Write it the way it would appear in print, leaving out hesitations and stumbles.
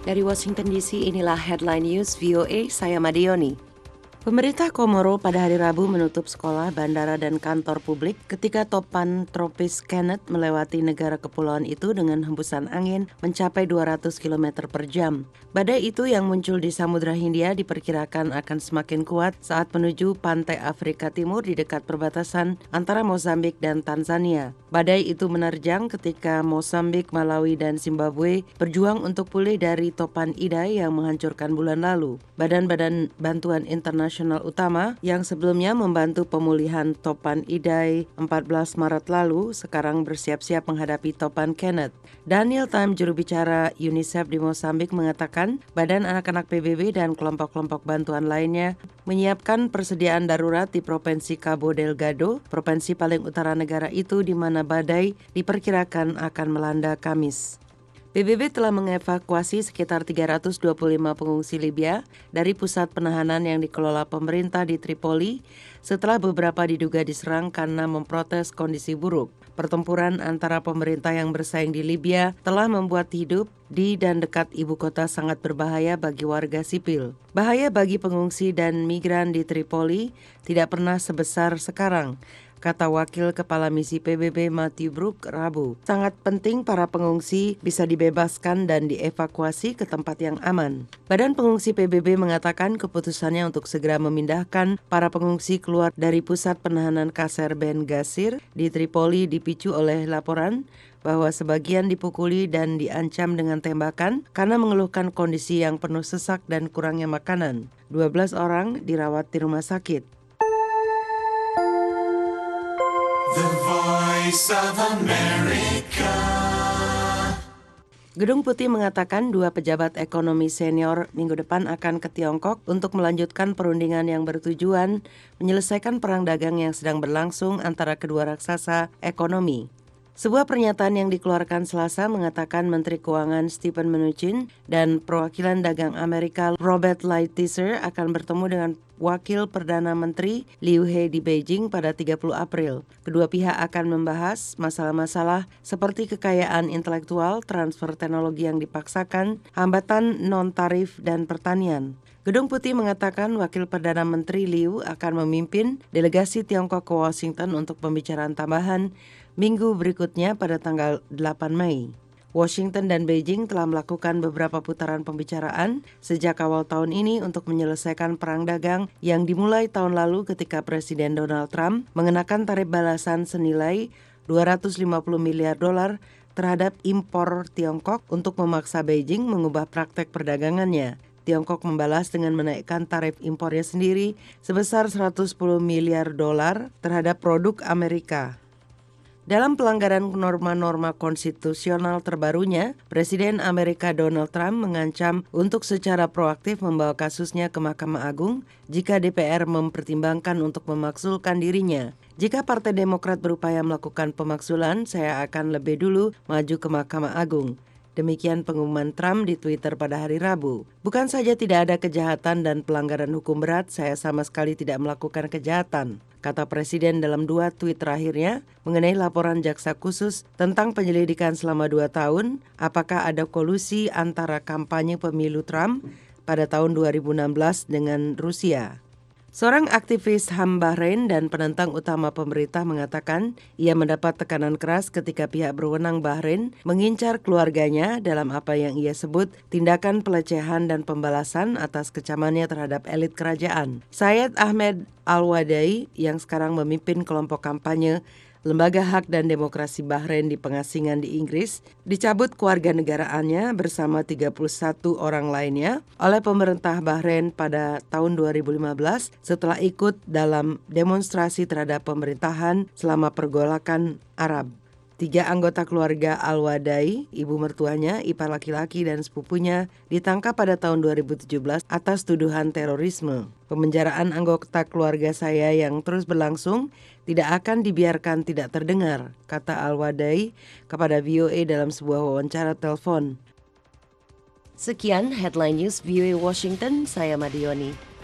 Dari Washington DC, inilah Headline News VOA, saya Madioni. Pemerintah Komoro pada hari Rabu menutup sekolah, bandara, dan kantor publik ketika topan tropis Kenneth melewati negara kepulauan itu dengan hembusan angin mencapai 200 km per jam. Badai itu yang muncul di Samudra Hindia diperkirakan akan semakin kuat saat menuju pantai Afrika Timur di dekat perbatasan antara Mozambik dan Tanzania. Badai itu menerjang ketika Mozambik, Malawi, dan Zimbabwe berjuang untuk pulih dari topan Idai yang menghancurkan bulan lalu. Badan-badan bantuan internasional utama yang sebelumnya membantu pemulihan topan Idai 14 Maret lalu sekarang bersiap-siap menghadapi topan Kenneth. Daniel Tam, juru bicara UNICEF di Mozambik, mengatakan Badan Anak-anak PBB dan kelompok-kelompok bantuan lainnya menyiapkan persediaan darurat di Provinsi Cabo Delgado, provinsi paling utara negara itu di mana badai diperkirakan akan melanda Kamis. PBB telah mengevakuasi sekitar 325 pengungsi Libya dari pusat penahanan yang dikelola pemerintah di Tripoli setelah beberapa diduga diserang karena memprotes kondisi buruk. Pertempuran antara pemerintah yang bersaing di Libya telah membuat hidup di dan dekat ibu kota sangat berbahaya bagi warga sipil. Bahaya bagi pengungsi dan migran di Tripoli tidak pernah sebesar sekarang, kata Wakil Kepala Misi PBB Matthew Brook Rabu. Sangat penting para pengungsi bisa dibebaskan dan dievakuasi ke tempat yang aman. Badan Pengungsi PBB mengatakan keputusannya untuk segera memindahkan para pengungsi keluar dari pusat penahanan Qasr Ben Ghasir di Tripoli dipicu oleh laporan bahwa sebagian dipukuli dan diancam dengan tembakan karena mengeluhkan kondisi yang penuh sesak dan kurangnya makanan. 12 orang dirawat di rumah sakit. The Voice of America. Gedung Putih mengatakan 2 pejabat ekonomi senior minggu depan akan ke Tiongkok untuk melanjutkan perundingan yang bertujuan menyelesaikan perang dagang yang sedang berlangsung antara kedua raksasa ekonomi. Sebuah pernyataan yang dikeluarkan Selasa mengatakan Menteri Keuangan Steven Mnuchin dan perwakilan dagang Amerika Robert Lighthizer akan bertemu dengan Wakil Perdana Menteri Liu He di Beijing pada 30 April. Kedua pihak akan membahas masalah-masalah seperti kekayaan intelektual, transfer teknologi yang dipaksakan, hambatan non-tarif, dan pertanian. Gedung Putih mengatakan Wakil Perdana Menteri Liu akan memimpin delegasi Tiongkok ke Washington untuk pembicaraan tambahan minggu berikutnya pada tanggal 8 Mei. Washington dan Beijing telah melakukan beberapa putaran pembicaraan sejak awal tahun ini untuk menyelesaikan perang dagang yang dimulai tahun lalu ketika Presiden Donald Trump mengenakan tarif balasan senilai $250 miliar terhadap impor Tiongkok untuk memaksa Beijing mengubah praktek perdagangannya. Tiongkok membalas dengan menaikkan tarif impornya sendiri sebesar $110 miliar terhadap produk Amerika. Dalam pelanggaran norma-norma konstitusional terbarunya, Presiden Amerika Donald Trump mengancam untuk secara proaktif membawa kasusnya ke Mahkamah Agung jika DPR mempertimbangkan untuk memaksulkan dirinya. Jika Partai Demokrat berupaya melakukan pemaksulan, saya akan lebih dulu maju ke Mahkamah Agung. Demikian pengumuman Trump di Twitter pada hari Rabu. Bukan saja tidak ada kejahatan dan pelanggaran hukum berat, saya sama sekali tidak melakukan kejahatan, kata Presiden dalam 2 tweet terakhirnya mengenai laporan jaksa khusus tentang penyelidikan selama 2 tahun, apakah ada kolusi antara kampanye pemilu Trump pada tahun 2016 dengan Rusia. Seorang aktivis HAM Bahrain dan penentang utama pemerintah mengatakan ia mendapat tekanan keras ketika pihak berwenang Bahrain mengincar keluarganya dalam apa yang ia sebut tindakan pelecehan dan pembalasan atas kecamannya terhadap elit kerajaan. Syed Ahmed Al-Wadai yang sekarang memimpin kelompok kampanye Lembaga Hak dan Demokrasi Bahrain di pengasingan di Inggris, dicabut kewarganegaraannya bersama 31 orang lainnya oleh pemerintah Bahrain pada tahun 2015 setelah ikut dalam demonstrasi terhadap pemerintahan selama pergolakan Arab. 3 anggota keluarga Al-Wadai, ibu mertuanya, ipar laki-laki, dan sepupunya ditangkap pada tahun 2017 atas tuduhan terorisme. Pemenjaraan anggota keluarga saya yang terus berlangsung tidak akan dibiarkan tidak terdengar, kata Al-Wadai kepada VOA dalam sebuah wawancara telepon. Sekian Headline News VOA Washington, saya Madioni.